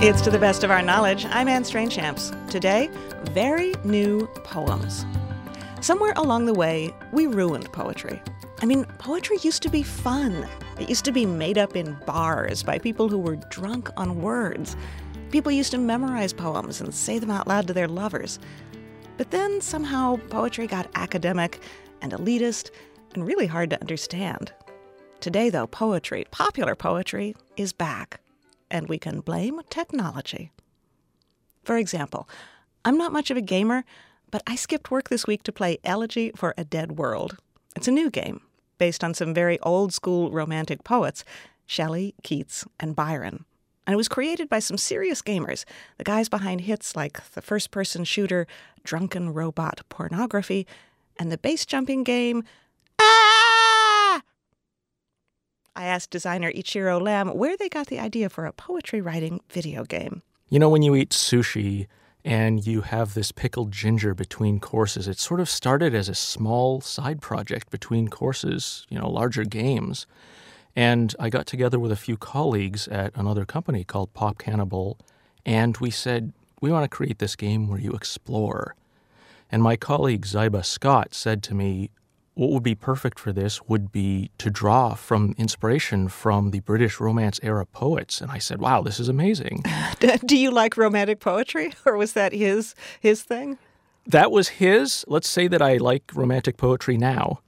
It's To the Best of Our Knowledge. I'm Anne Strainchamps. Today, very new poems. Somewhere along the way, we ruined poetry. I mean, poetry used to be fun. It used to be made up in bars by people who were drunk on words. People used to memorize poems and say them out loud to their lovers. But then somehow poetry got academic and elitist and really hard to understand. Today, though, poetry, popular poetry, is back. And we can blame technology. For example, I'm not much of a gamer, but I skipped work this week to play Elegy for a Dead World. It's a new game based on some very old-school romantic poets, Shelley, Keats, and Byron. And it was created by some serious gamers, the guys behind hits like the first-person shooter Drunken Robot Pornography and the base-jumping game I asked designer Ichiro Lam where they got the idea for a poetry-writing video game. You know, when you eat sushi and you have this pickled ginger between courses, it sort of started as a small side project between courses, larger games. And I got together with a few colleagues at another company called Pop Cannibal, and we said, we want to create this game where you explore. And my colleague Zyba Scott said to me, what would be perfect for this would be to draw from inspiration from the British Romance-era poets. And I said, wow, this is amazing. Do you like romantic poetry, or was that his thing? That was his. Let's say that I like romantic poetry now.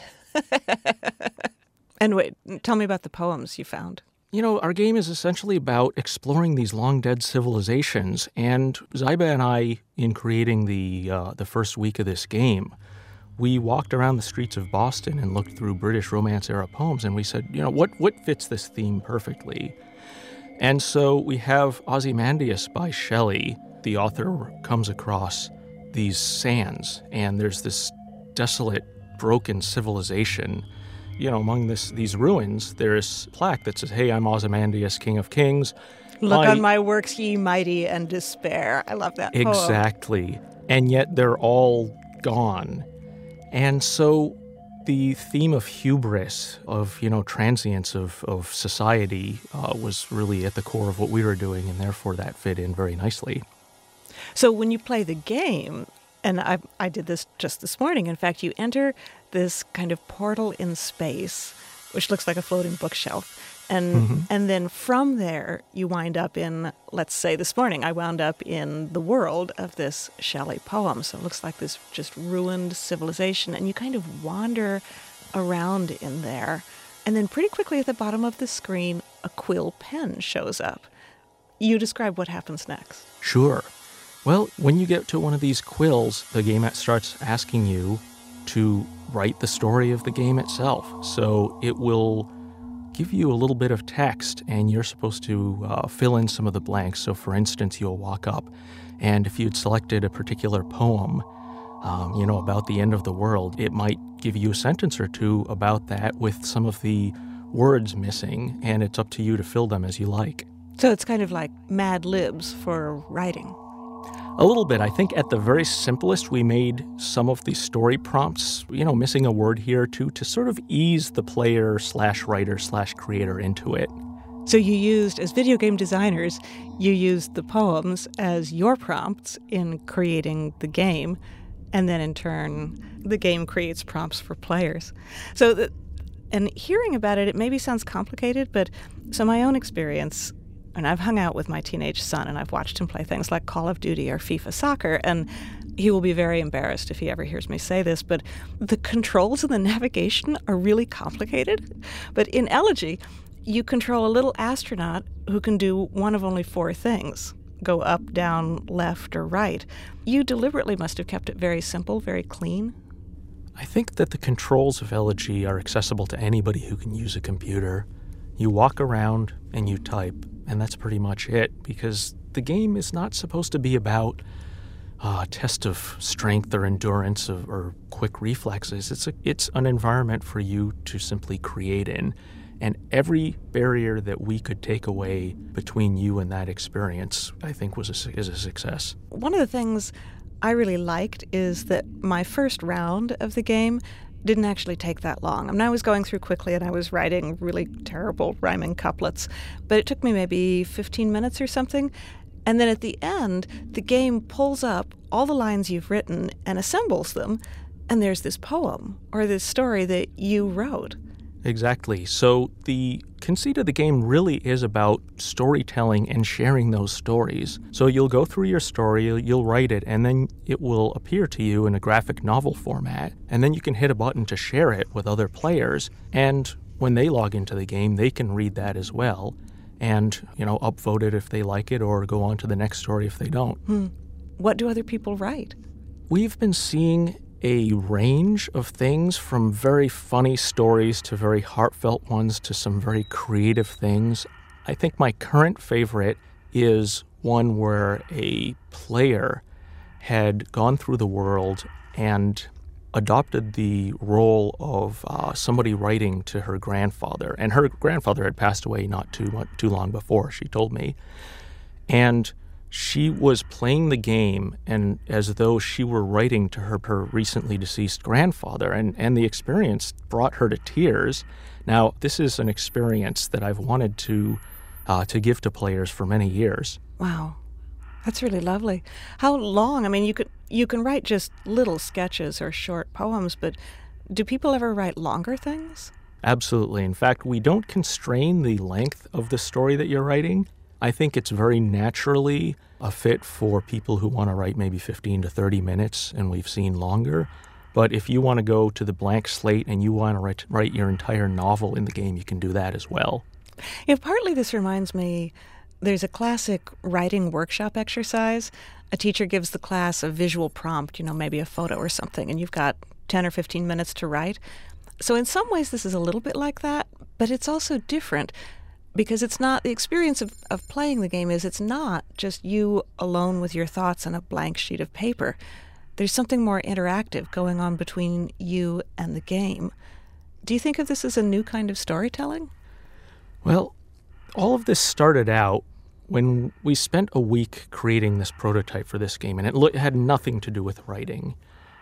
And wait, tell me about the poems you found. Our game is essentially about exploring these long-dead civilizations. And Zyba and I, in creating the first week of this game, we walked around the streets of Boston and looked through British Romance-era poems, and we said, what fits this theme perfectly? And so we have Ozymandias by Shelley. The author comes across these sands, and there's this desolate, broken civilization. Among these ruins, there's a plaque that says, hey, I'm Ozymandias, King of Kings. Look on my works, ye mighty, and despair. I love that poem. Exactly. And yet they're all gone. And so the theme of hubris, of, transience of society was really at the core of what we were doing, and therefore that fit in very nicely. So when you play the game, and I did this just this morning, in fact, you enter this kind of portal in space, which looks like a floating bookshelf. And then from there, you wind up in, let's say this morning, I wound up in the world of this Shelley poem. So it looks like this just ruined civilization. And you kind of wander around in there. And then pretty quickly at the bottom of the screen, a quill pen shows up. You describe what happens next. Sure. Well, when you get to one of these quills, the game starts asking you to write the story of the game itself. So it will give you a little bit of text, and you're supposed to fill in some of the blanks. So, for instance, you'll walk up, and if you'd selected a particular poem, about the end of the world, it might give you a sentence or two about that with some of the words missing, and it's up to you to fill them as you like. So it's kind of like Mad Libs for writing. A little bit. I think at the very simplest, we made some of the story prompts, missing a word here or two, to sort of ease the player / writer / creator into it. So you used, as video game designers, you used the poems as your prompts in creating the game, and then in turn, the game creates prompts for players. And hearing about it, it maybe sounds complicated, but so my own experience, and I've hung out with my teenage son, and I've watched him play things like Call of Duty or FIFA Soccer, and he will be very embarrassed if he ever hears me say this, but the controls and the navigation are really complicated. But in Elegy, you control a little astronaut who can do one of only 4 things: go up, down, left, or right. You deliberately must have kept it very simple, very clean. I think that the controls of Elegy are accessible to anybody who can use a computer. You walk around and you type, and that's pretty much it, because the game is not supposed to be about a test of strength or endurance or quick reflexes. It's an environment for you to simply create in, and every barrier that we could take away between you and that experience, I think, is a success. One of the things I really liked is that my first round of the game didn't actually take that long. I mean, I was going through quickly and I was writing really terrible rhyming couplets, but it took me maybe 15 minutes or something. And then at the end, the game pulls up all the lines you've written and assembles them, and there's this poem or this story that you wrote. Exactly. So the conceit of the game really is about storytelling and sharing those stories. So you'll go through your story, you'll write it, and then it will appear to you in a graphic novel format. And then you can hit a button to share it with other players. And when they log into the game, they can read that as well and, upvote it if they like it or go on to the next story if they don't. What do other people write? We've been seeing a range of things, from very funny stories to very heartfelt ones to some very creative things. I think my current favorite is one where a player had gone through the world and adopted the role of somebody writing to her grandfather. And her grandfather had passed away not too long before, she told me. And she was playing the game and as though she were writing to her recently deceased grandfather, and the experience brought her to tears. Now, this is an experience that I've wanted to give to players for many years. Wow, that's really lovely. How long? I mean, you can write just little sketches or short poems, but do people ever write longer things? Absolutely. In fact, we don't constrain the length of the story that you're writing. I think it's very naturally a fit for people who want to write maybe 15 to 30 minutes, and we've seen longer. But if you want to go to the blank slate and you want to write your entire novel in the game, you can do that as well. Partly this reminds me, there's a classic writing workshop exercise. A teacher gives the class a visual prompt, maybe a photo or something, and you've got 10 or 15 minutes to write. So in some ways this is a little bit like that, but it's also different. Because it's not, the experience of playing the game is it's not just you alone with your thoughts on a blank sheet of paper. There's something more interactive going on between you and the game. Do you think of this as a new kind of storytelling? Well, all of this started out when we spent a week creating this prototype for this game, and it had nothing to do with writing.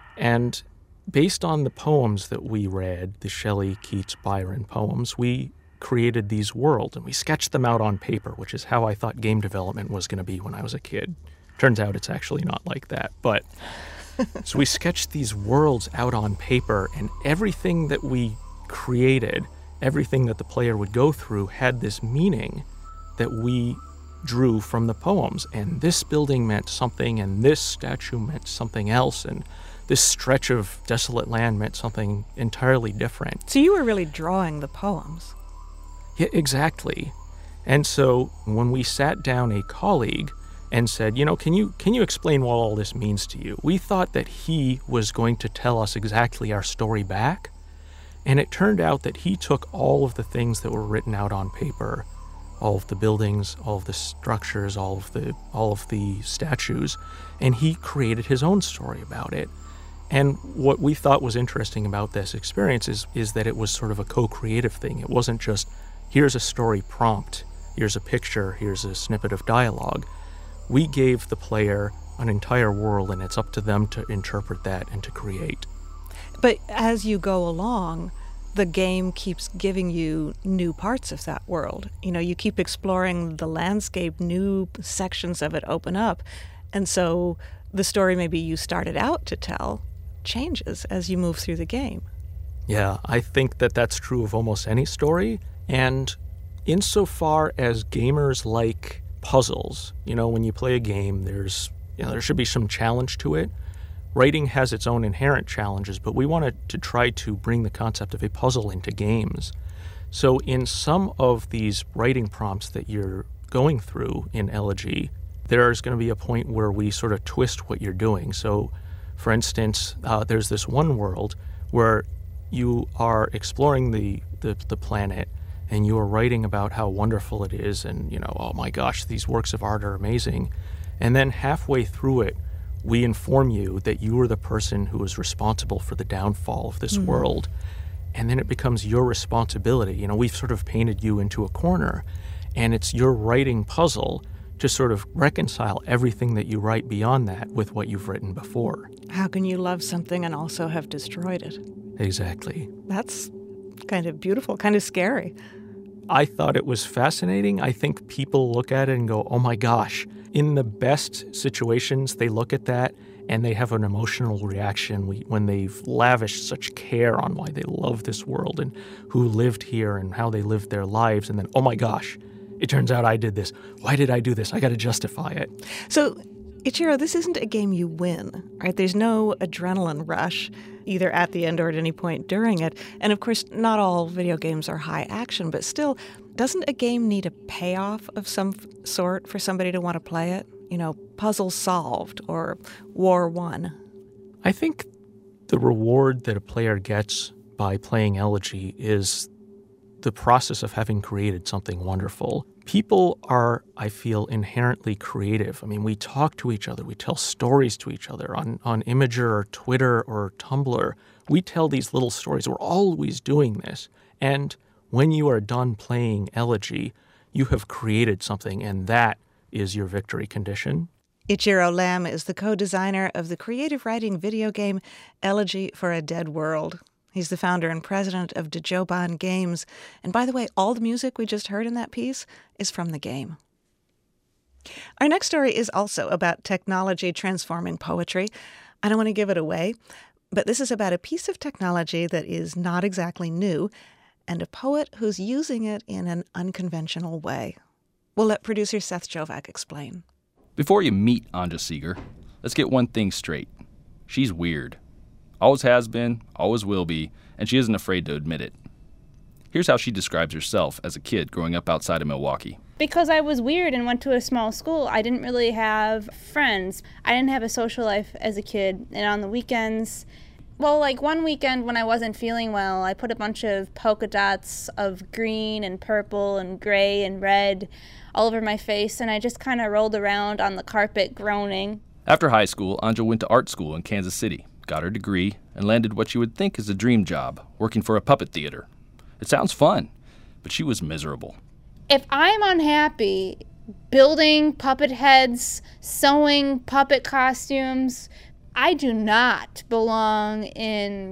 And based on the poems that we read, the Shelley, Keats, Byron poems, we created these worlds, and we sketched them out on paper, which is how I thought game development was going to be when I was a kid. Turns out it's actually not like that. But so we sketched these worlds out on paper, and everything that we created, everything that the player would go through, had this meaning that we drew from the poems. And this building meant something, and this statue meant something else, and this stretch of desolate land meant something entirely different. So you were really drawing the poems. Yeah, exactly. And so when we sat down a colleague and said, can you explain what all this means to you? We thought that he was going to tell us exactly our story back. And it turned out that he took all of the things that were written out on paper, all of the buildings, all of the structures, all of the statues, and he created his own story about it. And what we thought was interesting about this experience is that it was sort of a co-creative thing. It wasn't just, here's a story prompt, here's a picture, here's a snippet of dialogue. We gave the player an entire world, and it's up to them to interpret that and to create. But as you go along, the game keeps giving you new parts of that world. You keep exploring the landscape, new sections of it open up. And so the story maybe you started out to tell changes as you move through the game. Yeah, I think that that's true of almost any story. And insofar as gamers like puzzles, when you play a game, there should be some challenge to it. Writing has its own inherent challenges, but we wanted to try to bring the concept of a puzzle into games. So in some of these writing prompts that you're going through in Elegy, there's going to be a point where we sort of twist what you're doing. So, for instance, there's this one world where you are exploring the planet, and you are writing about how wonderful it is, and, oh my gosh, these works of art are amazing. And then halfway through it, we inform you that you are the person who is responsible for the downfall of this world. And then it becomes your responsibility. We've sort of painted you into a corner, and it's your writing puzzle to sort of reconcile everything that you write beyond that with what you've written before. How can you love something and also have destroyed it? Exactly. That's kind of beautiful, kind of scary. I thought it was fascinating. I think people look at it and go, oh my gosh. In the best situations, they look at that and they have an emotional reaction when they've lavished such care on why they love this world and who lived here and how they lived their lives. And then, oh my gosh, it turns out I did this. Why did I do this? I got to justify it. So, Ichiro, this isn't a game you win, right? There's no adrenaline rush, either at the end or at any point during it. And of course, not all video games are high action, but still, doesn't a game need a payoff of some sort for somebody to want to play it? You know, puzzle solved or war won. I think the reward that a player gets by playing Elegy is the process of having created something wonderful. People are, I feel, inherently creative. I mean, we talk to each other. We tell stories to each other on Imgur or Twitter or Tumblr. We tell these little stories. We're always doing this. And when you are done playing Elegy, you have created something, and that is your victory condition. Ichiro Lamb is the co-designer of the creative writing video game Elegy for a Dead World. He's the founder and president of Dajoban Games. And by the way, all the music we just heard in that piece is from the game. Our next story is also about technology transforming poetry. I don't want to give it away, but this is about a piece of technology that is not exactly new and a poet who's using it in an unconventional way. We'll let producer Seth Jovac explain. Before you meet Anja Seeger, let's get one thing straight. She's weird. Always has been, always will be, and she isn't afraid to admit it. Here's how she describes herself as a kid growing up outside of Milwaukee. Because I was weird and went to a small school, I didn't really have friends. I didn't have a social life as a kid, and on the weekends, like one weekend when I wasn't feeling well, I put a bunch of polka dots of green and purple and gray and red all over my face, and I just kind of rolled around on the carpet groaning. After high school, Anja went to art school in Kansas City, got her degree, and landed what you would think is a dream job, working for a puppet theater. It sounds fun, but she was miserable. If I'm unhappy building puppet heads, sewing puppet costumes, I do not belong in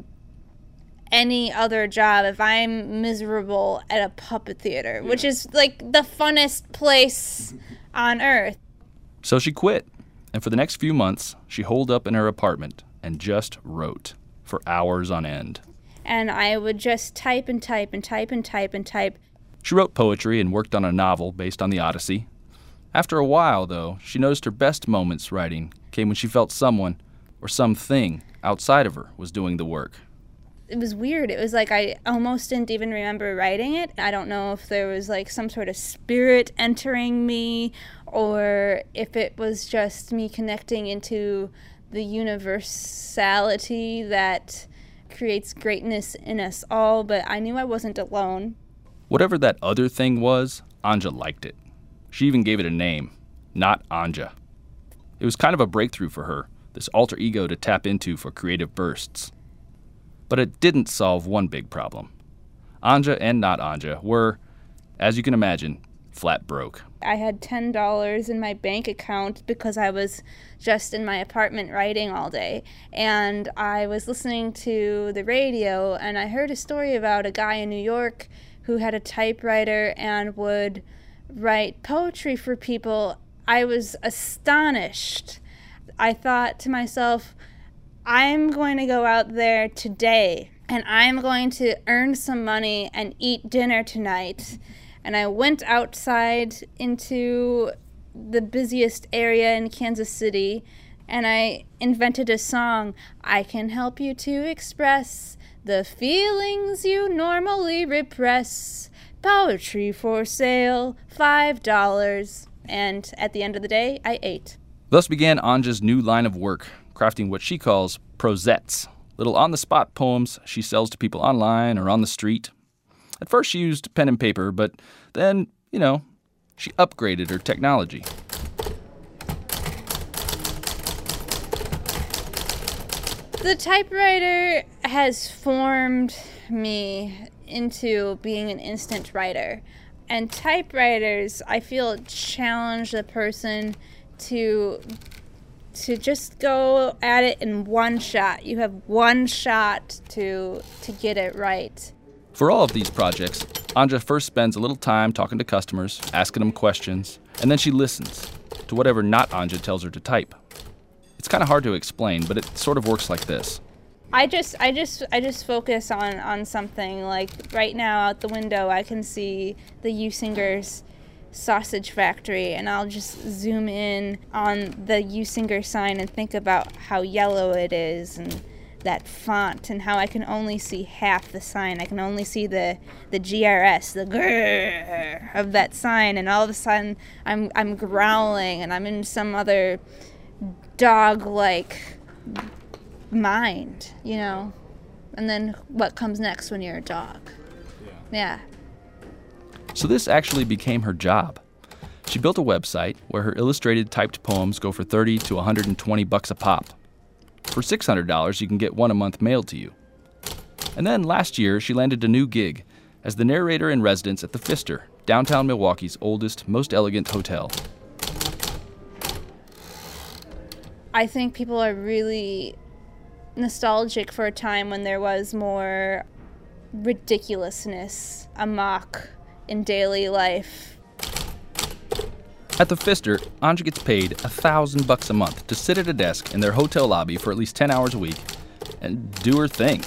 any other job if I'm miserable at a puppet theater, which is like the funnest place on earth. So she quit, and for the next few months, she holed up in her apartment and just wrote for hours on end. And I would just type and type and type and type and type. She wrote poetry and worked on a novel based on the Odyssey. After a while, though, she noticed her best moments writing came when she felt someone or something outside of her was doing the work. It was weird. It was like I almost didn't even remember writing it. I don't know if there was like some sort of spirit entering me or if it was just me connecting into the universality that creates greatness in us all, but I knew I wasn't alone. Whatever that other thing was, Anja liked it. She even gave it a name, Not Anja. It was kind of a breakthrough for her, this alter ego to tap into for creative bursts. But it didn't solve one big problem. Anja and Not Anja were, as you can imagine, flat broke. I had $10 in my bank account because I was just in my apartment writing all day. And I was listening to the radio, and I heard a story about a guy in New York who had a typewriter and would write poetry for people. I was astonished. I thought to myself, I'm going to go out there today, and I'm going to earn some money and eat dinner tonight. And I went outside into the busiest area in Kansas City, and I invented a song. I can help you to express the feelings you normally repress. Poetry for sale, $5. And at the end of the day, I ate. Thus began Anja's new line of work, crafting what she calls prosettes, little on-the-spot poems she sells to people online or on the street. At first she used pen and paper, but then, she upgraded her technology. The typewriter has formed me into being an instant writer. And typewriters, I feel, challenge the person to to just go at it in one shot. You have one shot to get it right. For all of these projects, Anja first spends a little time talking to customers, asking them questions, and then she listens to whatever not Anja tells her to type. It's kind of hard to explain, but it sort of works like this. I just focus on something. Like right now out the window I can see the Usinger's sausage factory, and I'll just zoom in on the Usinger sign and think about how yellow it is and that font, and how I can only see half the sign. I can only see the GRS, the grrr of that sign, and all of a sudden I'm growling and I'm in some other dog-like mind, you know. And then what comes next when you're a dog? Yeah. So this actually became her job. She built a website where her illustrated typed poems go for $30 to $120 a pop. For $600, you can get one a month mailed to you. And then last year, she landed a new gig as the narrator in residence at the Pfister, downtown Milwaukee's oldest, most elegant hotel. I think people are really nostalgic for a time when there was more ridiculousness amok in daily life. At the Pfister, Anja gets paid $1,000 a month to sit at a desk in their hotel lobby for at least 10 hours a week and do her thing.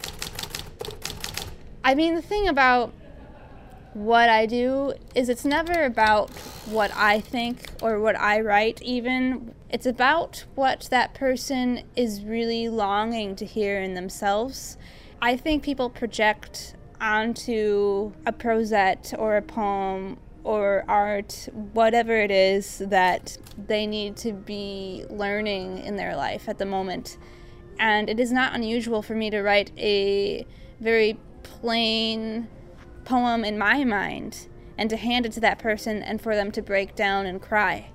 I mean, the thing about what I do is it's never about what I think or what I write even. It's about what that person is really longing to hear in themselves. I think people project onto a prosette or a poem or art, whatever it is that they need to be learning in their life at the moment. And it is not unusual for me to write a very plain poem in my mind and to hand it to that person and for them to break down and cry.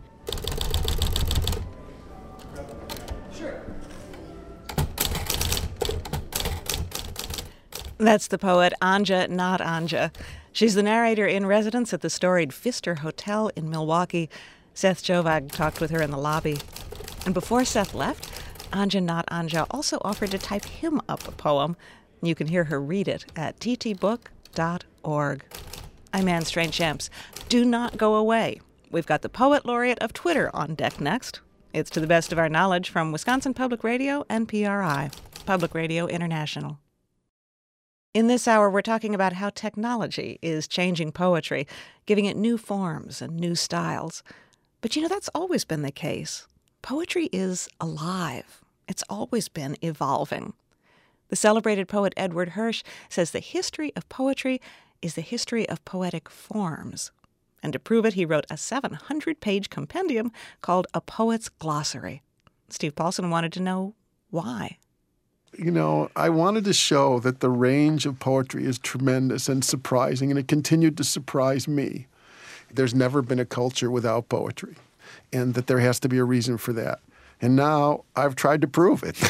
That's the poet Anja Not Anja. She's the narrator in residence at the storied Pfister Hotel in Milwaukee. Seth Jovag talked with her in the lobby. And before Seth left, Anja Not Anja also offered to type him up a poem. You can hear her read it at ttbook.org. I'm Anne Strange-Champs. Do not go away. We've got the Poet Laureate of Twitter on deck next. It's to the best of our knowledge from Wisconsin Public Radio and PRI, Public Radio International. In this hour, we're talking about how technology is changing poetry, giving it new forms and new styles. But you know, that's always been the case. Poetry is alive. It's always been evolving. The celebrated poet Edward Hirsch says the history of poetry is the history of poetic forms. And to prove it, he wrote a 700-page compendium called A Poet's Glossary. Steve Paulson wanted to know why. You know, I wanted to show that the range of poetry is tremendous and surprising, and it continued to surprise me. There's never been a culture without poetry, and that there has to be a reason for that. And now I've tried to prove it.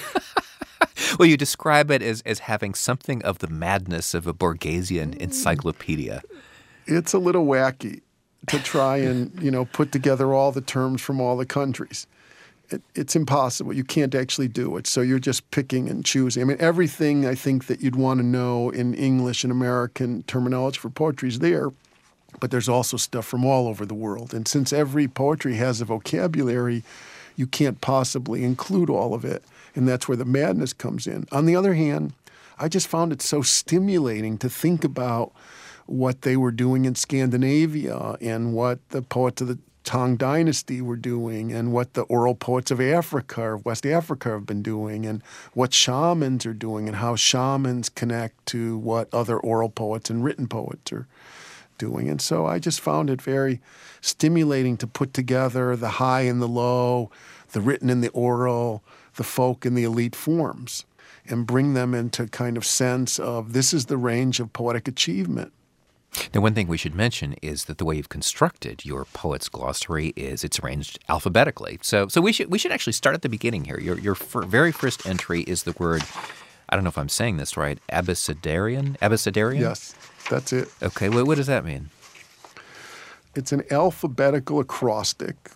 Well, you describe it as having something of the madness of a Borgesian encyclopedia. It's a little wacky to try and, put together all the terms from all the countries. It's impossible. You can't actually do it. So you're just picking and choosing. I mean, everything I think that you'd want to know in English and American terminology for poetry is there, but there's also stuff from all over the world. And since every poetry has a vocabulary, you can't possibly include all of it. And that's where the madness comes in. On the other hand, I just found it so stimulating to think about what they were doing in Scandinavia and what the poets of the Tang Dynasty were doing and what the oral poets of Africa or West Africa have been doing and what shamans are doing and how shamans connect to what other oral poets and written poets are doing. And so I just found it very stimulating to put together the high and the low, the written and the oral, the folk and the elite forms and bring them into kind of sense of this is the range of poetic achievement. Now, one thing we should mention is that the way you've constructed your Poet's Glossary is it's arranged alphabetically. So we should actually start at the beginning here. Your very first entry is the word, I don't know if I'm saying this right, abecedarian? Abecedarian? Yes, that's it. Okay, what does that mean? It's an alphabetical acrostic,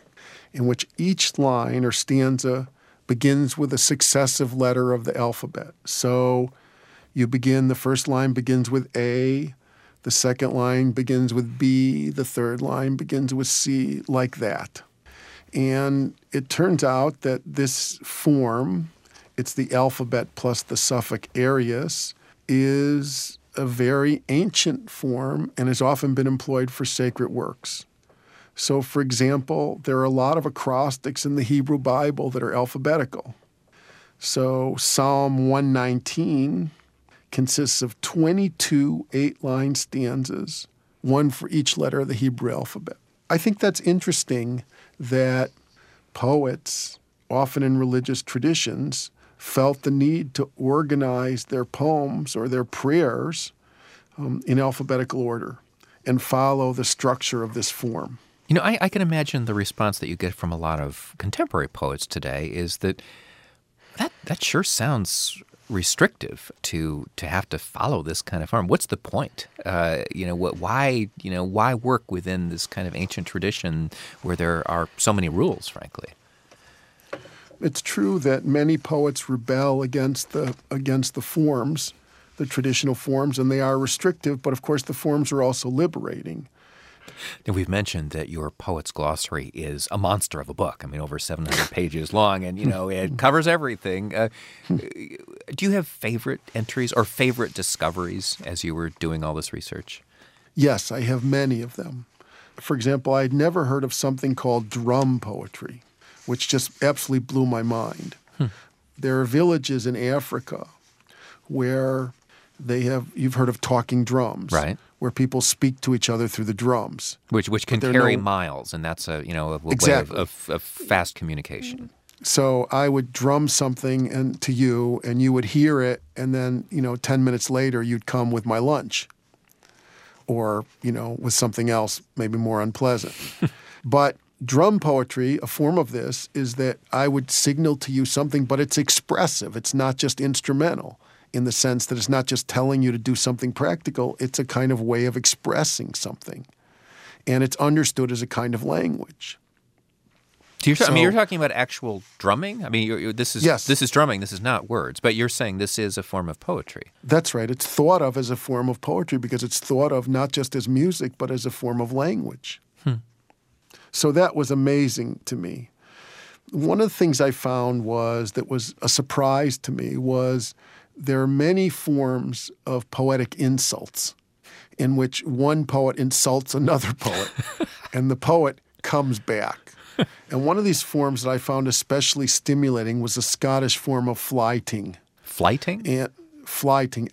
in which each line or stanza begins with a successive letter of the alphabet. So the first line begins with A, the second line begins with B, the third line begins with C, like that. And it turns out that this form, it's the alphabet plus the suffix arius, is a very ancient form and has often been employed for sacred works. So, for example, there are a lot of acrostics in the Hebrew Bible that are alphabetical. So Psalm 119 consists of 22 8-line stanzas, one for each letter of the Hebrew alphabet. I think that's interesting that poets, often in religious traditions, felt the need to organize their poems or their prayers in alphabetical order and follow the structure of this form. You know, I can imagine the response that you get from a lot of contemporary poets today is that sure sounds restrictive to have to follow this kind of form. What's the point? Why work within this kind of ancient tradition where there are so many rules, frankly? It's true that many poets rebel against the forms, the traditional forms, and they are restrictive, but of course the forms are also liberating. Now, we've mentioned that your Poet's Glossary is a monster of a book. I mean, over 700 pages long, and, it covers everything. Do you have favorite entries or favorite discoveries as you were doing all this research? Yes, I have many of them. For example, I'd never heard of something called drum poetry, which just absolutely blew my mind. There are villages in Africa where you've heard of talking drums. Right. Where people speak to each other through the drums. Which can carry miles, and that's a exactly. way of fast communication. So I would drum something to you, and you would hear it, and then, 10 minutes later, you'd come with my lunch. Or, with something else, maybe more unpleasant. But drum poetry, a form of this, is that I would signal to you something, but it's expressive. It's not just instrumental, in the sense that it's not just telling you to do something practical. It's a kind of way of expressing something. And it's understood as a kind of language. So you're talking about actual drumming? I mean, this is drumming. This is not words. But you're saying this is a form of poetry. That's right. It's thought of as a form of poetry because it's thought of not just as music, but as a form of language. So that was amazing to me. One of the things I found that was a surprise to me was there are many forms of poetic insults in which one poet insults another poet, and the poet comes back. And one of these forms that I found especially stimulating was the Scottish form of flyting. Flyting? And flyting,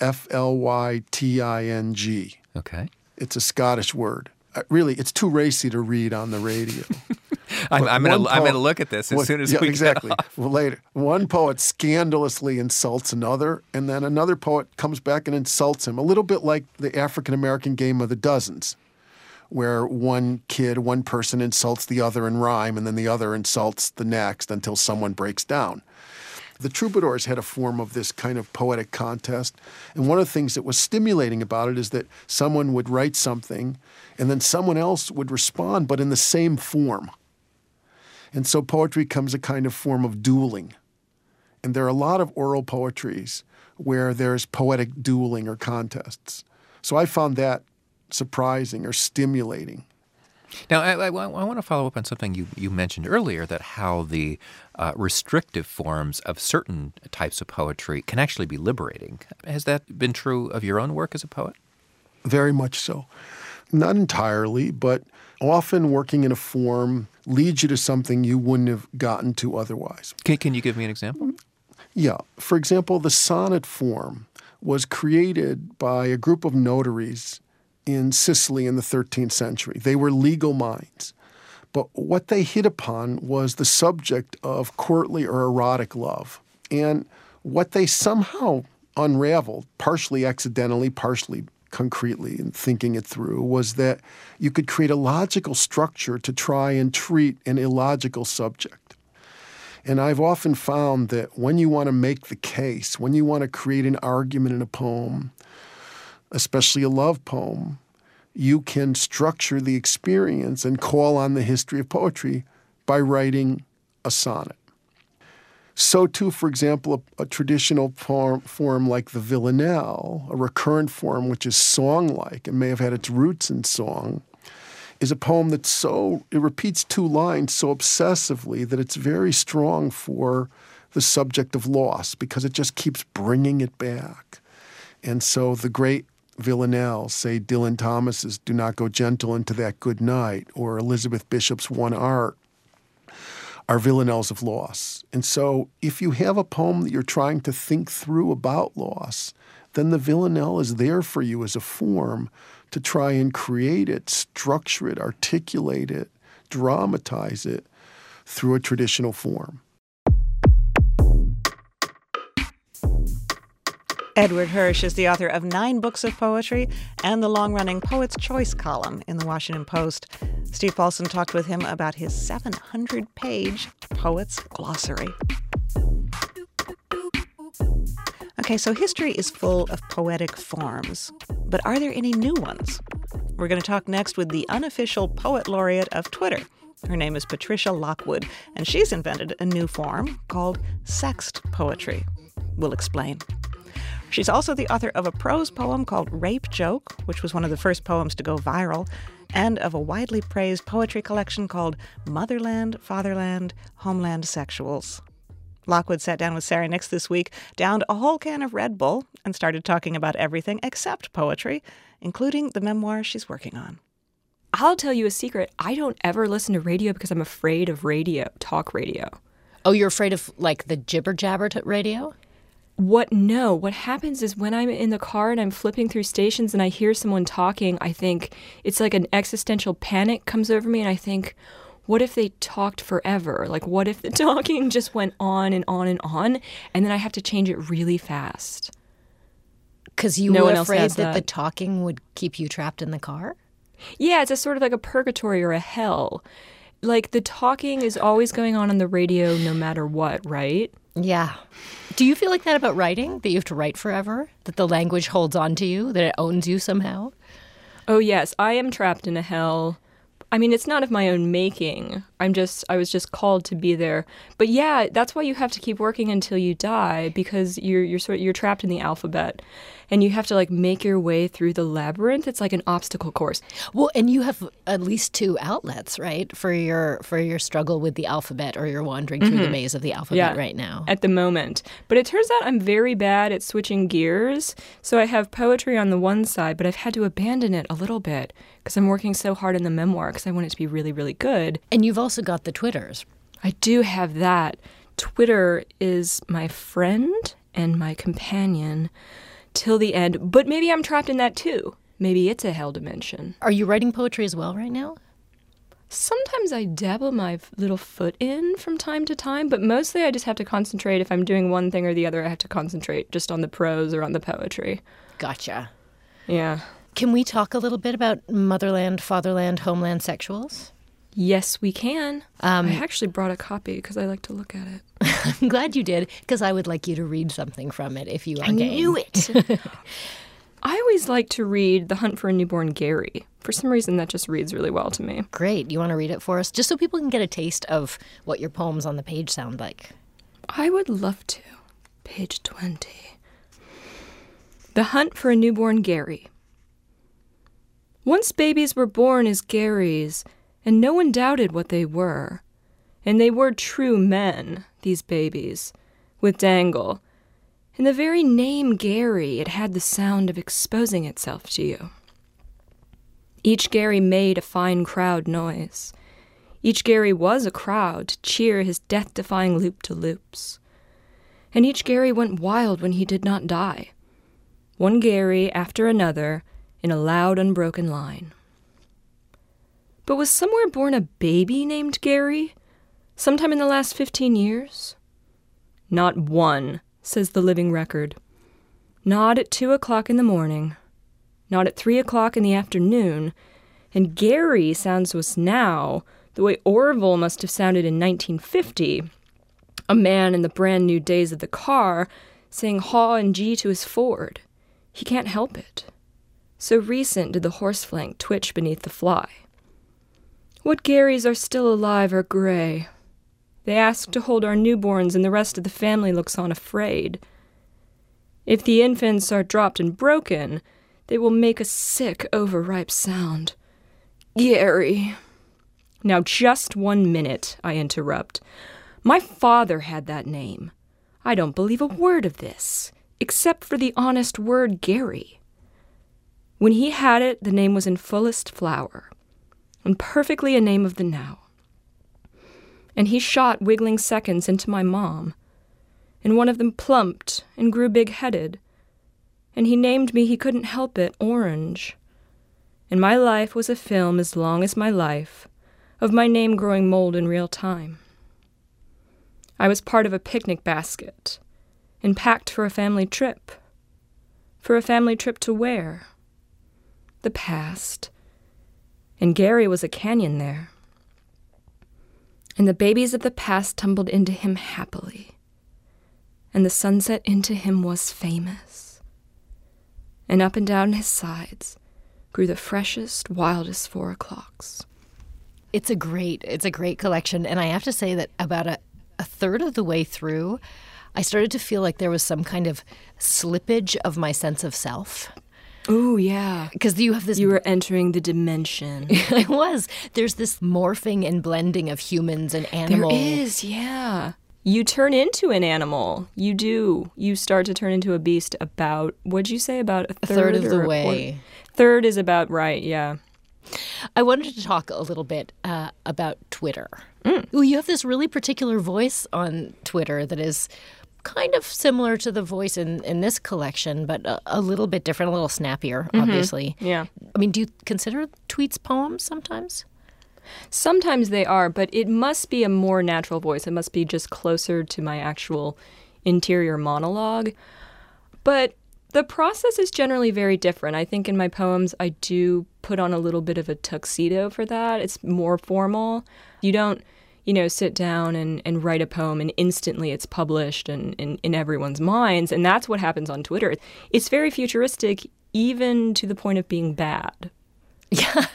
F-L-Y-T-I-N-G. Okay. It's a Scottish word. Really, it's too racy to read on the radio. I'm going to look at this as soon as we exactly. get off. Well, later. One poet scandalously insults another, and then another poet comes back and insults him, a little bit like the African-American game of the dozens, where one person insults the other in rhyme, and then the other insults the next until someone breaks down. The troubadours had a form of this kind of poetic contest, and one of the things that was stimulating about it is that someone would write something, and then someone else would respond, but in the same form. And so poetry becomes a kind of form of dueling. And there are a lot of oral poetries where there's poetic dueling or contests. So I found that surprising or stimulating. Now, I want to follow up on something you mentioned earlier, that how the restrictive forms of certain types of poetry can actually be liberating. Has that been true of your own work as a poet? Very much so. Not entirely, but often working in a form leads you to something you wouldn't have gotten to otherwise. Can you give me an example? Yeah. For example, the sonnet form was created by a group of notaries in Sicily in the 13th century. They were legal minds. But what they hit upon was the subject of courtly or erotic love. And what they somehow unraveled, partially accidentally, partially concretely in thinking it through, was that you could create a logical structure to try and treat an illogical subject. And I've often found that when you want to make the case, when you want to create an argument in a poem, especially a love poem, you can structure the experience and call on the history of poetry by writing a sonnet. So too, for example, a traditional form like the villanelle, a recurrent form which is song-like and may have had its roots in song, is a poem that it repeats 2 lines so obsessively that it's very strong for the subject of loss because it just keeps bringing it back. And so the great villanelles, say Dylan Thomas's Do Not Go Gentle Into That Good Night, or Elizabeth Bishop's One Art, are villanelles of loss. And so if you have a poem that you're trying to think through about loss, then the villanelle is there for you as a form to try and create it, structure it, articulate it, dramatize it through a traditional form. Edward Hirsch is the author of 9 books of poetry and the long-running Poet's Choice column in the Washington Post. Steve Paulson talked with him about his 700-page Poet's Glossary. Okay, so history is full of poetic forms, but are there any new ones? We're going to talk next with the unofficial poet laureate of Twitter. Her name is Patricia Lockwood, and she's invented a new form called sexed poetry. We'll explain. She's also the author of a prose poem called Rape Joke, which was one of the first poems to go viral, and of a widely praised poetry collection called Motherland, Fatherland, Homeland Sexuals. Lockwood sat down with Sarah Nix this week, downed a whole can of Red Bull, and started talking about everything except poetry, including the memoir she's working on. I'll tell you a secret. I don't ever listen to radio because I'm afraid of talk radio. Oh, you're afraid of, like, the jibber-jabber radio? No. What happens is when I'm in the car and I'm flipping through stations and I hear someone talking, I think it's like an existential panic comes over me, and I think, what if they talked forever? Like, what if the talking just went on and on and on, and then I have to change it really fast? Because you were afraid that the talking would keep you trapped in the car? Yeah, it's a sort of like a purgatory or a hell. Like, the talking is always going on the radio no matter what, right? Yeah. Do you feel like that about writing? That you have to write forever? That the language holds on to you? That it owns you somehow? Oh, yes. I am trapped in a hell. I mean, it's not of my own making. I was just called to be there. But yeah, that's why you have to keep working until you die, because you're trapped in the alphabet, and you have to like make your way through the labyrinth. It's like an obstacle course. Well, and you have at least 2 outlets, right, for your struggle with the alphabet, or you're wandering through the maze of the alphabet right now. At the moment. But it turns out I'm very bad at switching gears. So I have poetry on the one side, but I've had to abandon it a little bit because I'm working so hard in the memoir because I want it to be really, really good. And you've also got the Twitters. I do have that. Twitter is my friend and my companion till the end. But maybe I'm trapped in that too. Maybe it's a hell dimension. Are you writing poetry as well right now? Sometimes I dabble my little foot in from time to time, but mostly I just have to concentrate. If I'm doing one thing or the other, I have to concentrate just on the prose or on the poetry. Gotcha. Yeah. Can we talk a little bit about Motherland, Fatherland, Homeland Sexuals? Yes, we can. I actually brought a copy because I like to look at it. I'm glad you did, because I would like you to read something from it if you are game. I knew it. I always like to read The Hunt for a Newborn Gary. For some reason, that just reads really well to me. Great. You want to read it for us? Just so people can get a taste of what your poems on the page sound like. I would love to. Page 20. The Hunt for a Newborn Gary. Once babies were born as Garys, and no one doubted what they were. And they were true men, these babies, with dangle. In the very name Gary, it had the sound of exposing itself to you. Each Gary made a fine crowd noise. Each Gary was a crowd to cheer his death-defying loop-to-loops. And each Gary went wild when he did not die. One Gary after another in a loud, unbroken line. But was somewhere born a baby named Gary? Sometime in the last 15 years? Not one, says the living record. Not at 2 o'clock in the morning. Not at 3 o'clock in the afternoon. And Gary sounds to us now the way Orville must have sounded in 1950. A man in the brand new days of the car saying haw and gee to his Ford. He can't help it. So recent did the horse flank twitch beneath the fly. What Garys are still alive are gray. They ask to hold our newborns, and the rest of the family looks on afraid. If the infants are dropped and broken, they will make a sick, overripe sound. Gary. Now, just 1 minute, I interrupt. My father had that name. I don't believe a word of this, except for the honest word Gary. When he had it, the name was in fullest flower, and perfectly a name of the now. And he shot wiggling seconds into my mom, and one of them plumped and grew big-headed, and he named me, he couldn't help it, Orange. And my life was a film as long as my life, of my name growing mold in real time. I was part of a picnic basket, and packed for a family trip. For a family trip to where? The past. And Gary was a canyon there. And the babies of the past tumbled into him happily. And the sunset into him was famous. And up and down his sides grew the freshest, wildest 4 o'clocks. It's a great collection. And I have to say that about a third of the way through, I started to feel like there was some kind of slippage of my sense of self. Ooh, yeah. Because you have this... You were entering the dimension. I was. There's this morphing and blending of humans and animals. There is, yeah. You turn into an animal. You do. You start to turn into a beast about, what'd you say, about a third of the way. Third is about right, yeah. I wanted to talk a little bit about Twitter. Ooh, you have this really particular voice on Twitter that is kind of similar to the voice in this collection, but a little bit different, a little snappier, obviously. Yeah. I mean, do you consider tweets poems sometimes? Sometimes they are, but it must be a more natural voice. It must be just closer to my actual interior monologue. But the process is generally very different. I think in my poems, I do put on a little bit of a tuxedo for that. It's more formal. You don't, sit down and write a poem and instantly it's published and in everyone's minds. And that's what happens on Twitter. It's very futuristic, even to the point of being bad. Yeah.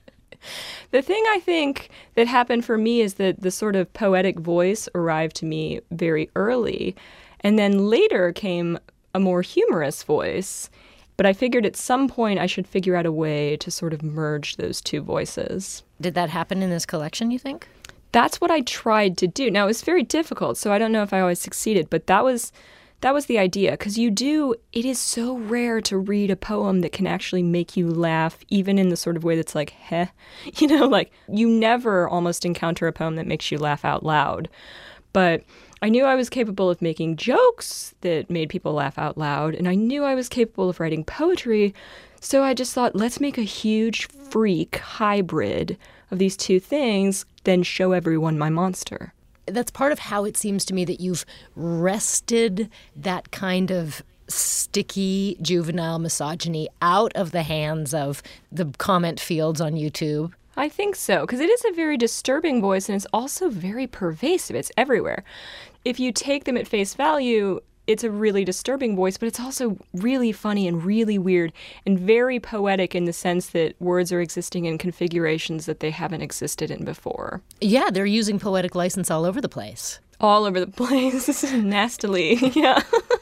The thing I think that happened for me is that the sort of poetic voice arrived to me very early. And then later came a more humorous voice. But I figured at some point I should figure out a way to sort of merge those two voices. Did that happen in this collection, you think? That's what I tried to do. Now, it was very difficult, so I don't know if I always succeeded, but that was the idea. Because it is so rare to read a poem that can actually make you laugh, even in the sort of way that's like, heh. Like you never almost encounter a poem that makes you laugh out loud. But I knew I was capable of making jokes that made people laugh out loud, and I knew I was capable of writing poetry, so I just thought, let's make a huge freak hybrid of these two things, then show everyone my monster. That's part of how it seems to me that you've wrested that kind of sticky juvenile misogyny out of the hands of the comment fields on YouTube. I think so, because it is a very disturbing voice, and it's also very pervasive. It's everywhere. If you take them at face value, it's a really disturbing voice, but it's also really funny and really weird and very poetic in the sense that words are existing in configurations that they haven't existed in before. Yeah, they're using poetic license all over the place. All over the place, nastily, yeah.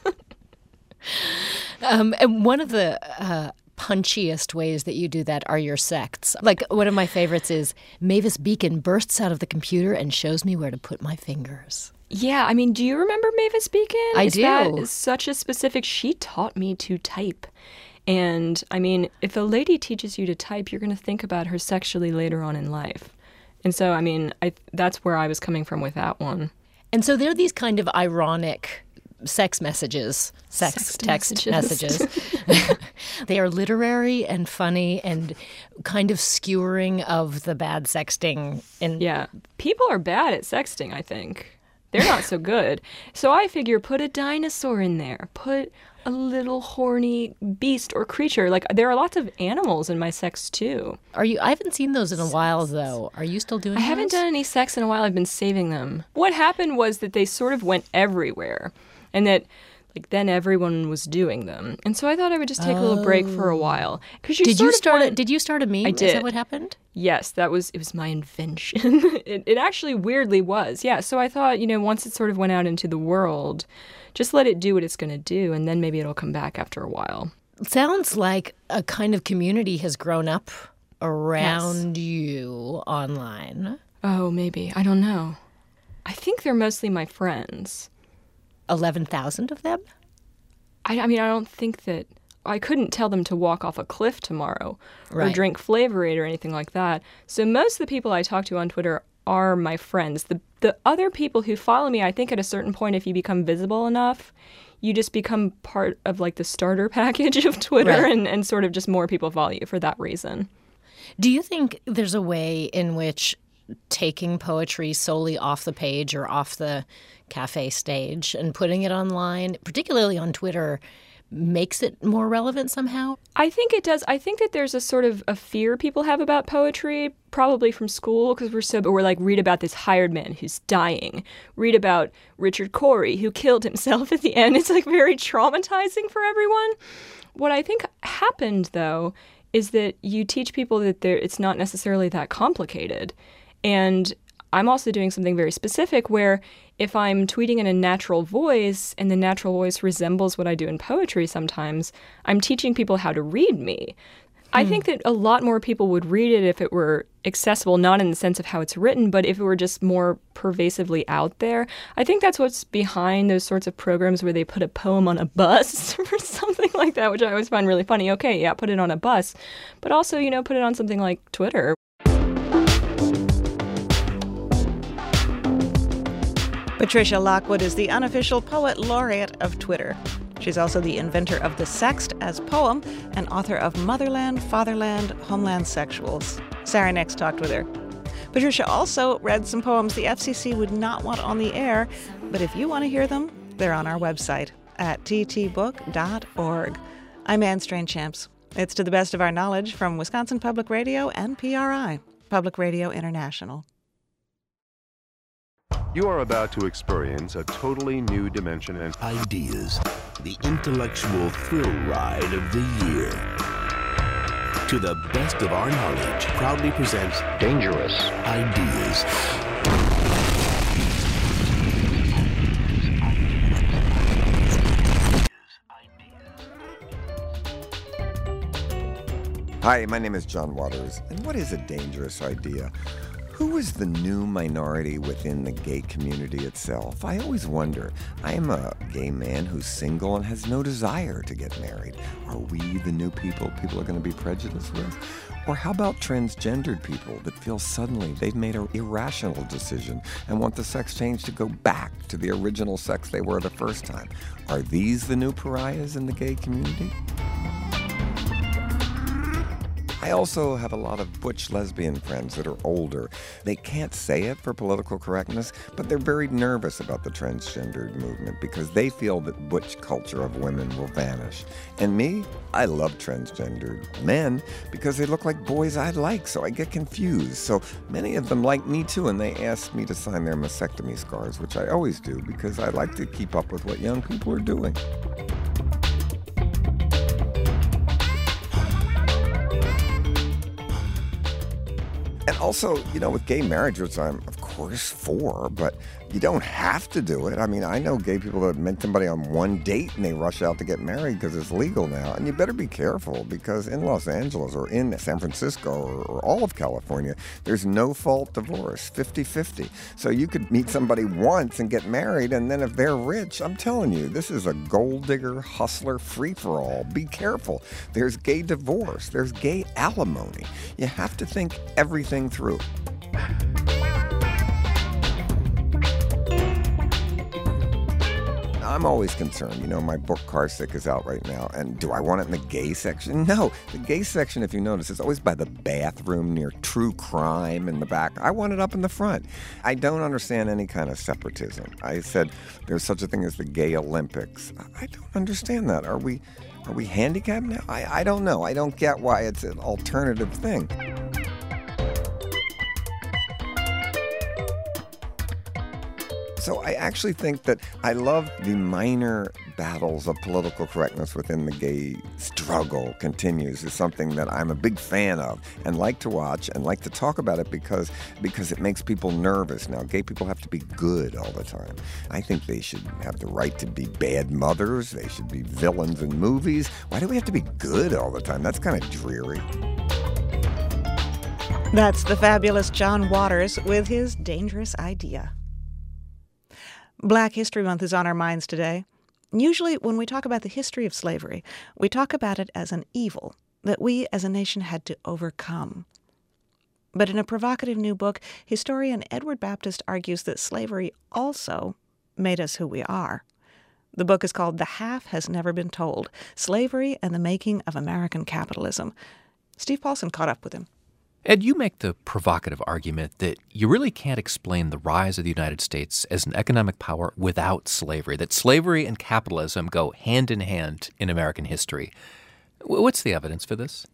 And one of the punchiest ways that you do that are your sects. Like, one of my favorites is Mavis Beacon bursts out of the computer and shows me where to put my fingers. Yeah, I mean, do you remember Mavis Beacon? I do. That is such a specific... She taught me to type. And, I mean, if a lady teaches you to type, you're going to think about her sexually later on in life. And so, I mean, that's where I was coming from with that one. And so there are these kind of ironic sex messages, sex text messages. They are literary and funny and kind of skewering of the bad sexting. Yeah, people are bad at sexting, I think. They're not so good. So I figure put a dinosaur in there. Put a little horny beast or creature. Like, there are lots of animals in my sex, too. I haven't seen those in a while, though. Are you still doing those? I haven't done any sex in a while. I've been saving them. What happened was that they sort of went everywhere. And that, then everyone was doing them. And so I thought I would just take a little break for a while. Did you start a meme? I did. Is that what happened? Yes, it was my invention. It actually weirdly was. Yeah, so I thought, once it sort of went out into the world, just let it do what it's going to do, and then maybe it'll come back after a while. Sounds like a kind of community has grown up around you online. Oh, maybe. I don't know. I think they're mostly my friends. 11,000 of them? I don't think that... I couldn't tell them to walk off a cliff tomorrow or Right. drink Flavor Aid or anything like that. So most of the people I talk to on Twitter are my friends. The other people who follow me, I think at a certain point, if you become visible enough, you just become part of like the starter package of Twitter, Right. and sort of just more people follow you for that reason. Do you think there's a way in which taking poetry solely off the page or off the cafe stage and putting it online, particularly on Twitter, makes it more relevant somehow? I think it does. I think that there's a sort of a fear people have about poetry, probably from school, because we're like, read about this hired man who's dying. Read about Richard Corey, who killed himself at the end. It's like very traumatizing for everyone. What I think happened, though, is that you teach people that it's not necessarily that complicated. And I'm also doing something very specific where if I'm tweeting in a natural voice and the natural voice resembles what I do in poetry sometimes, I'm teaching people how to read me. I think that a lot more people would read it if it were accessible, not in the sense of how it's written, but if it were just more pervasively out there. I think that's what's behind those sorts of programs where they put a poem on a bus or something like that, which I always find really funny. Okay, yeah, put it on a bus, but also, put it on something like Twitter. Patricia Lockwood is the unofficial poet laureate of Twitter. She's also the inventor of the sext as poem and author of Motherland, Fatherland, Homeland Sexuals. Sarah Nix talked with her. Patricia also read some poems the FCC would not want on the air, but if you want to hear them, they're on our website at ttbook.org. I'm Anne Strainchamps. It's to the best of our knowledge from Wisconsin Public Radio and PRI, Public Radio International. You are about to experience a totally new dimension and Ideas, the intellectual thrill ride of the year. To the best of our knowledge, proudly presents Dangerous Ideas. Hi, my name is John Waters, and what is a dangerous idea? Who is the new minority within the gay community itself? I always wonder. I am a gay man who's single and has no desire to get married. Are we the new people are going to be prejudiced with? Or how about transgendered people that feel suddenly they've made an irrational decision and want the sex change to go back to the original sex they were the first time? Are these the new pariahs in the gay community? I also have a lot of butch lesbian friends that are older. They can't say it for political correctness, but they're very nervous about the transgendered movement because they feel that butch culture of women will vanish. And me, I love transgendered men because they look like boys I'd like, so I get confused. So many of them like me too, and they ask me to sign their mastectomy scars, which I always do because I like to keep up with what young people are doing. And also, with gay marriage, which I'm, of course, for, but you don't have to do it. I mean, I know gay people that have met somebody on one date and they rush out to get married because it's legal now. And you better be careful because in Los Angeles or in San Francisco or all of California, there's no-fault divorce, 50-50. So you could meet somebody once and get married, and then if they're rich, I'm telling you, this is a gold digger, hustler, free-for-all. Be careful. There's gay divorce. There's gay alimony. You have to think everything through. I'm always concerned. My book Car Sick is out right now. And do I want it in the gay section? No. The gay section, if you notice, is always by the bathroom near true crime in the back. I want it up in the front. I don't understand any kind of separatism. I said there's such a thing as the gay Olympics. I don't understand that. Are we handicapped now? I don't know. I don't get why it's an alternative thing. So I actually think that I love the minor battles of political correctness within the gay struggle continues is something that I'm a big fan of and like to watch and like to talk about it because it makes people nervous. Now, gay people have to be good all the time. I think they should have the right to be bad mothers. They should be villains in movies. Why do we have to be good all the time? That's kind of dreary. That's the fabulous John Waters with his dangerous idea. Black History Month is on our minds today. Usually when we talk about the history of slavery, we talk about it as an evil that we as a nation had to overcome. But in a provocative new book, historian Edward Baptist argues that slavery also made us who we are. The book is called The Half Has Never Been Told: Slavery and the Making of American Capitalism. Steve Paulson caught up with him. Ed, you make the provocative argument that you really can't explain the rise of the United States as an economic power without slavery, that slavery and capitalism go hand in hand in American history. What's the evidence for this?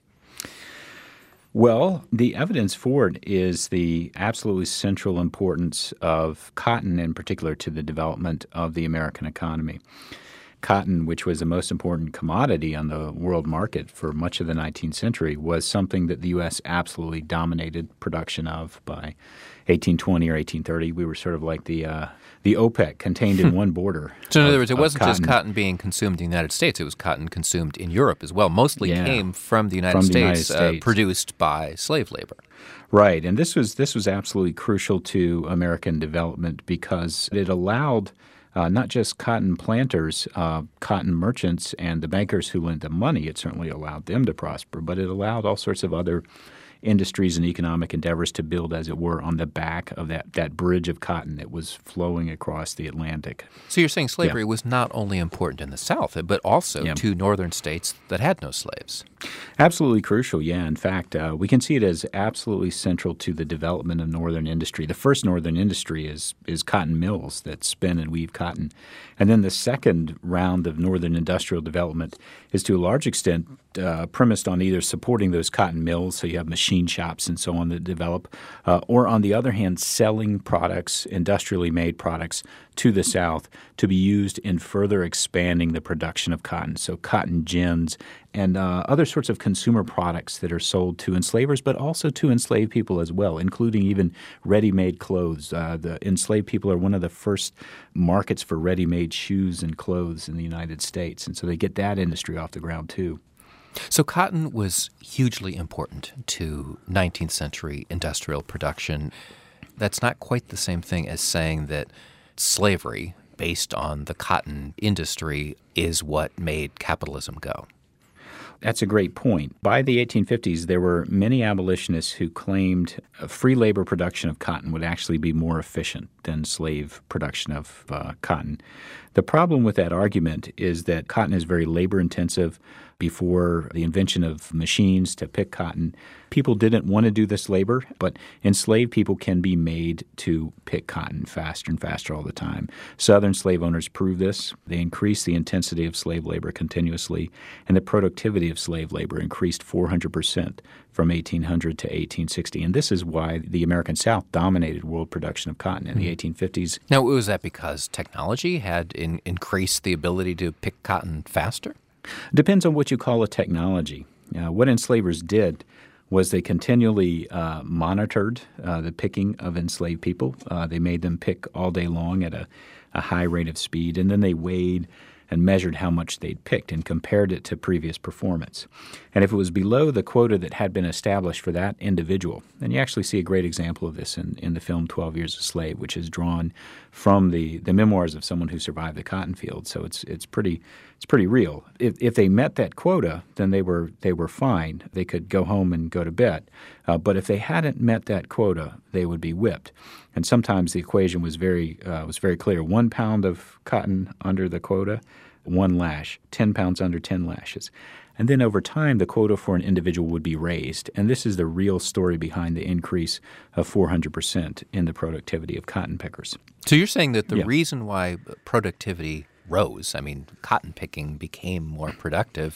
Well, the evidence for it is the absolutely central importance of cotton, in particular, to the development of the American economy. Cotton, which was the most important commodity on the world market for much of the 19th century, was something that the U.S. absolutely dominated production of by 1820 or 1830. We were sort of like the OPEC contained in one border. So in other words, it wasn't just cotton being consumed in the United States. It was cotton consumed in Europe as well. Mostly came from the United States, produced by slave labor. Right, and this was absolutely crucial to American development because it allowed not just cotton planters, cotton merchants, and the bankers who lent them money. It certainly allowed them to prosper, but it allowed all sorts of other industries and economic endeavors to build, as it were, on the back of that bridge of cotton that was flowing across the Atlantic. So you're saying slavery was not only important in the South, but also to northern states that had no slaves. Absolutely crucial, yeah. In fact, we can see it as absolutely central to the development of northern industry. The first northern industry is cotton mills that spin and weave cotton. And then the second round of northern industrial development is to a large extent premised on either supporting those cotton mills, so you have machine shops and so on that develop, or on the other hand, selling products, industrially made products, to the South to be used in further expanding the production of cotton. So cotton gins and other sorts of consumer products that are sold to enslavers, but also to enslaved people as well, including even ready-made clothes. The enslaved people are one of the first markets for ready-made shoes and clothes in the United States, and so they get that industry off the ground too. So cotton was hugely important to 19th century industrial production. That's not quite the same thing as saying that slavery, based on the cotton industry, is what made capitalism go. That's a great point. By the 1850s, there were many abolitionists who claimed free labor production of cotton would actually be more efficient than slave production of cotton. The problem with that argument is that cotton is very labor-intensive. Before the invention of machines to pick cotton, people didn't want to do this labor, but enslaved people can be made to pick cotton faster and faster all the time. Southern slave owners proved this. They increased the intensity of slave labor continuously, and the productivity of slave labor increased 400% from 1800 to 1860. And this is why the American South dominated world production of cotton in the 1850s. Now, was that because technology had increased the ability to pick cotton faster? Depends on what you call a technology. What enslavers did was they continually monitored the picking of enslaved people. They made them pick all day long at a high rate of speed, and then they weighed and measured how much they'd picked and compared it to previous performance. And if it was below the quota that had been established for that individual, and you actually see a great example of this in the film 12 Years a Slave, which is drawn from the memoirs of someone who survived the cotton field. So it's pretty real. If they met that quota, then they were fine. They could go home and go to bed. But if they hadn't met that quota, they would be whipped. And sometimes the equation was very clear. 1 pound of cotton under the quota, 1 lash. 10 pounds under, 10 lashes. And then over time, the quota for an individual would be raised. And this is the real story behind the increase of 400% in the productivity of cotton pickers. So you're saying that the reason why productivity rose, I mean, cotton picking became more productive,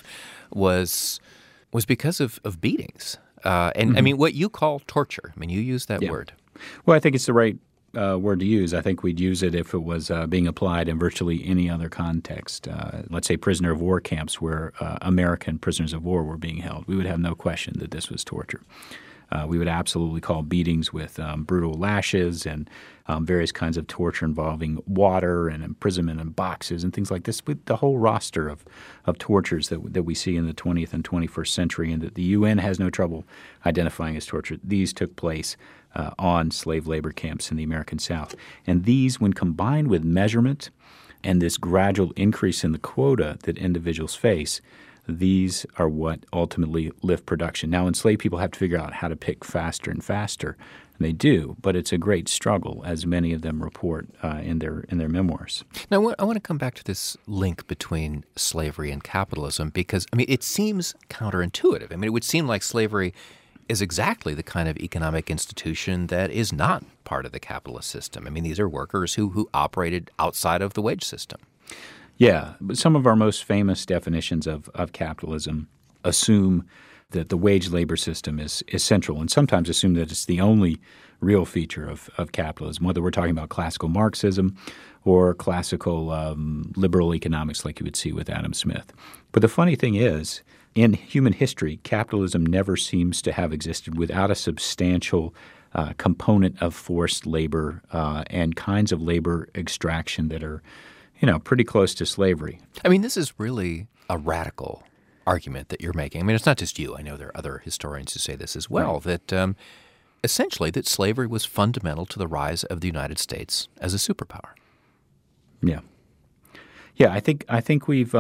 was because of beatings. I mean, what you call torture. I mean, you use that word. Well, I think it's the right word to use. I think we'd use it if it was being applied in virtually any other context. Let's say prisoner of war camps where American prisoners of war were being held. We would have no question that this was torture. We would absolutely call beatings with brutal lashes and various kinds of torture involving water and imprisonment in boxes and things like this, with the whole roster of tortures that we see in the 20th and 21st century and that the UN has no trouble identifying as torture. These took place on slave labor camps in the American South. And these, when combined with measurement and this gradual increase in the quota that individuals face, these are what ultimately lift production. Now, enslaved people have to figure out how to pick faster and faster. And they do, but it's a great struggle, as many of them report in their memoirs. Now, I want to come back to this link between slavery and capitalism because, it seems counterintuitive. It would seem like slavery is exactly the kind of economic institution that is not part of the capitalist system. These are workers who operated outside of the wage system. Yeah, but some of our most famous definitions of capitalism assume that the wage labor system is central and sometimes assume that it's the only real feature of capitalism, whether we're talking about classical Marxism or classical liberal economics like you would see with Adam Smith. But the funny thing is, in human history, capitalism never seems to have existed without a substantial component of forced labor and kinds of labor extraction that are pretty close to slavery. This is really a radical argument that you're making. It's not just you. I know there are other historians who say this as well, right. That essentially that slavery was fundamental to the rise of the United States as a superpower. Yeah. Yeah, I think we've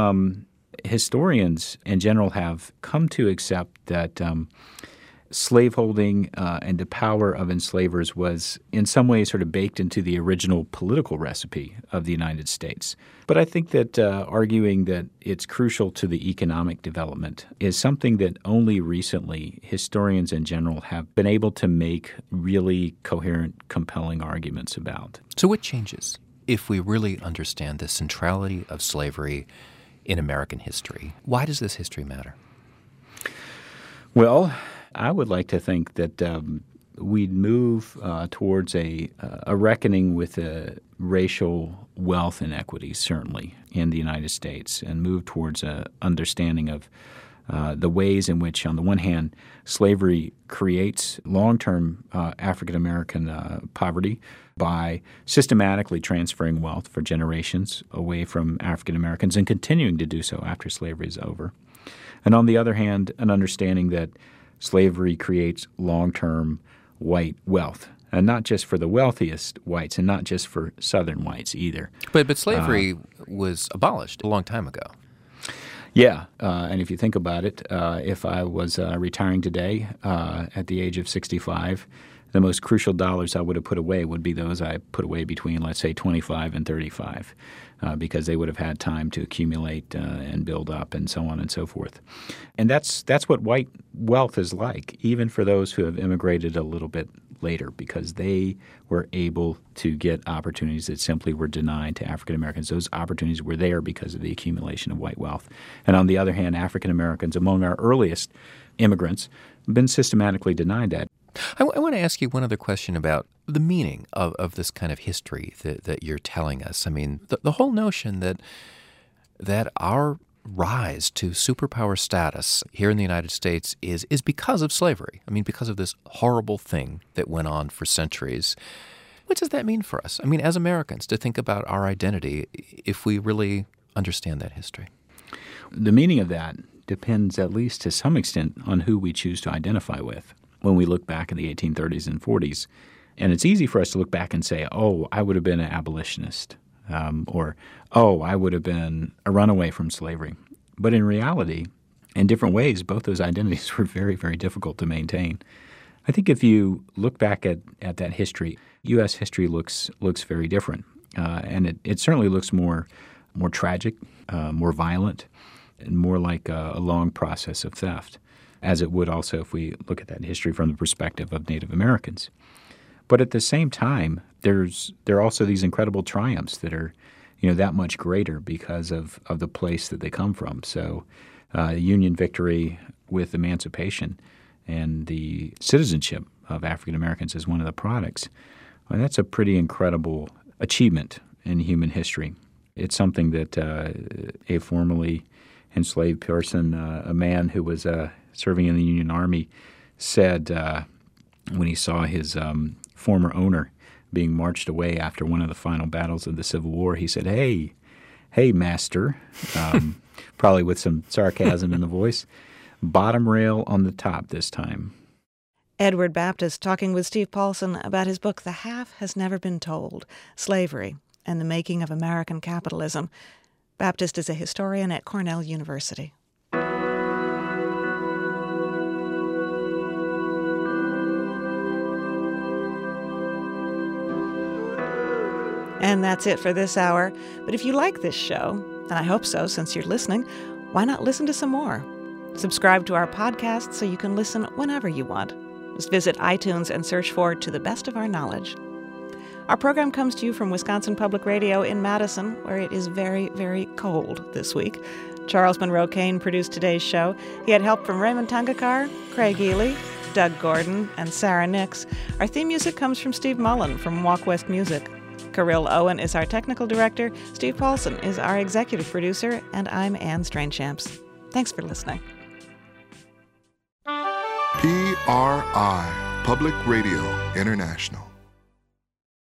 historians in general have come to accept that slaveholding and the power of enslavers was in some ways sort of baked into the original political recipe of the United States. But I think that arguing that it's crucial to the economic development is something that only recently historians in general have been able to make really coherent, compelling arguments about. So what changes if we really understand the centrality of slavery in American history? Why does this history matter? Well, I would like to think that we'd move towards a reckoning with racial wealth inequities, certainly, in the United States, and move towards an understanding of the ways in which, on the one hand, slavery creates long-term African-American poverty by systematically transferring wealth for generations away from African-Americans and continuing to do so after slavery is over. And on the other hand, an understanding that slavery creates long-term white wealth, and not just for the wealthiest whites and not just for Southern whites either. But slavery was abolished a long time ago. Yeah, and if you think about it, if I was retiring today at the age of 65, the most crucial dollars I would have put away would be those I put away between, let's say, 25 and 35, because they would have had time to accumulate and build up and so on and so forth. And that's what white wealth is like, even for those who have immigrated a little bit later, because they were able to get opportunities that simply were denied to African Americans. Those opportunities were there because of the accumulation of white wealth. And on the other hand, African Americans, among our earliest immigrants, have been systematically denied that. I want to ask you one other question about the meaning of this kind of history that you're telling us. The whole notion that our rise to superpower status here in the United States is because of slavery. Because of this horrible thing that went on for centuries. What does that mean for us? As Americans, to think about our identity if we really understand that history? The meaning of that depends, at least to some extent, on who we choose to identify with. When we look back in the 1830s and 40s, and it's easy for us to look back and say, oh, I would have been an abolitionist, or, oh, I would have been a runaway from slavery. But in reality, in different ways, both those identities were very, very difficult to maintain. I think if you look back at that history, U.S. history looks very different, and it certainly looks more tragic, more violent, and more like a long process of theft, as it would also if we look at that history from the perspective of Native Americans. But at the same time, there are also these incredible triumphs that are, that much greater because of the place that they come from. So Union victory with emancipation and the citizenship of African Americans as one of the products Well, that's a pretty incredible achievement in human history. It's something that a formerly enslaved person, a man who was serving in the Union Army, said when he saw his former owner being marched away after one of the final battles of the Civil War. He said, hey, master, probably with some sarcasm in the voice, bottom rail on the top this time. Edward Baptist talking with Steve Paulson about his book, The Half Has Never Been Told, Slavery and the Making of American Capitalism. Baptist is a historian at Cornell University. And that's it for this hour. But if you like this show, and I hope so since you're listening, why not listen to some more? Subscribe to our podcast so you can listen whenever you want. Just visit iTunes and search for To the Best of Our Knowledge. Our program comes to you from Wisconsin Public Radio in Madison, where it is very, very cold this week. Charles Monroe Kane produced today's show. He had help from Raymond Tungakar, Craig Ely, Doug Gordon, and Sarah Nix. Our theme music comes from Steve Mullen from Walk West Music. Kirill Owen is our technical director, Steve Paulson is our executive producer, and I'm Anne Strainchamps. Thanks for listening. PRI, Public Radio International.